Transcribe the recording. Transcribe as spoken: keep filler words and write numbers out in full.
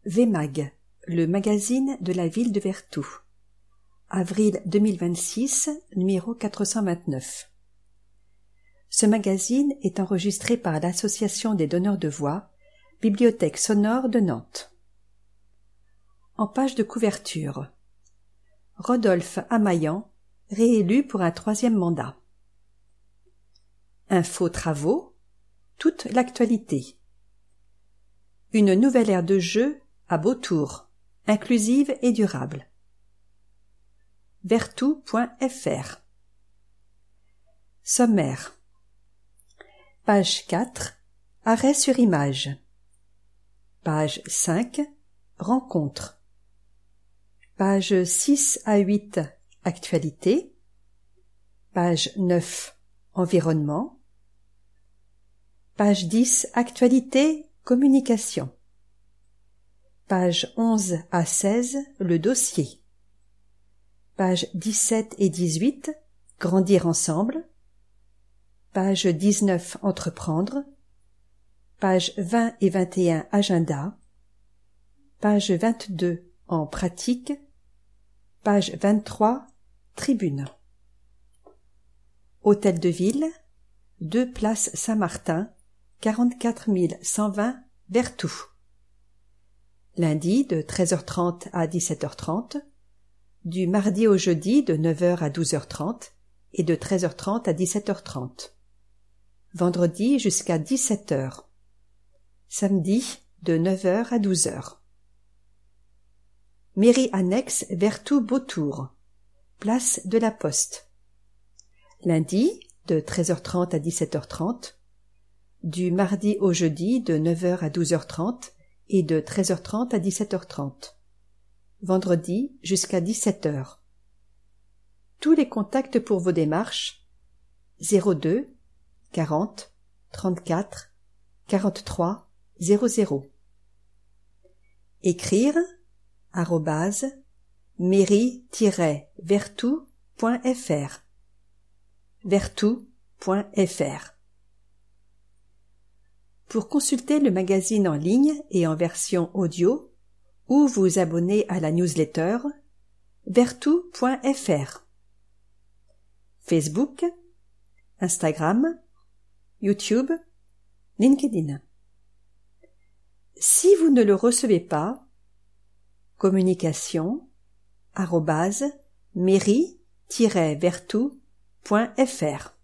V M A G, le magazine de la ville de Vertou. Avril deux mille vingt-six, numéro quatre cent vingt-neuf. Ce magazine est enregistré par l'Association des donneurs de voix, Bibliothèque sonore de Nantes. En page de couverture, Rodolphe Amaillant, réélu pour un troisième mandat. Info travaux, toute l'actualité. Une nouvelle aire de jeu à Beautour, inclusive et durable. Vertou point F R. Sommaire. Page quatre. Arrêt sur image. Page cinq. Rencontre. Page six à huit. Actualité. Page neuf. Environnement. Page dix. Actualité. Communication. Page onze à seize. Le dossier. Page dix-sept et dix-huit. Grandir ensemble. Page dix-neuf. Entreprendre. Page vingt et vingt et un. Agenda. Page vingt-deux. En pratique. Page vingt-trois. Tribune. Hôtel de Ville. deux place Saint-Martin. quarante-quatre mille cent vingt. Vertou. Lundi de treize heures trente à dix-sept heures trente. Du mardi au jeudi de neuf heures à douze heures trente et de treize heures trente à dix-sept heures trente. Vendredi jusqu'à dix-sept heures. Samedi de neuf heures à douze heures. Mairie annexe Vertou-Beautour. Place de la Poste. Lundi de treize heures trente à dix-sept heures trente. Du mardi au jeudi de neuf heures à douze heures trente et de treize heures trente à dix-sept heures trente. Vendredi jusqu'à dix-sept heures. Tous les contacts pour vos démarches zéro deux quarante trente-quatre quarante-trois zéro zéro. Écrire arrobase mairie-vertou point F R. vertou point F R. Pour consulter le magazine en ligne et en version audio, ou vous abonner à la newsletter, vertou point F R. Facebook, Instagram, YouTube, LinkedIn. Si vous ne le recevez pas, communication arobase mairie-vertou point F R.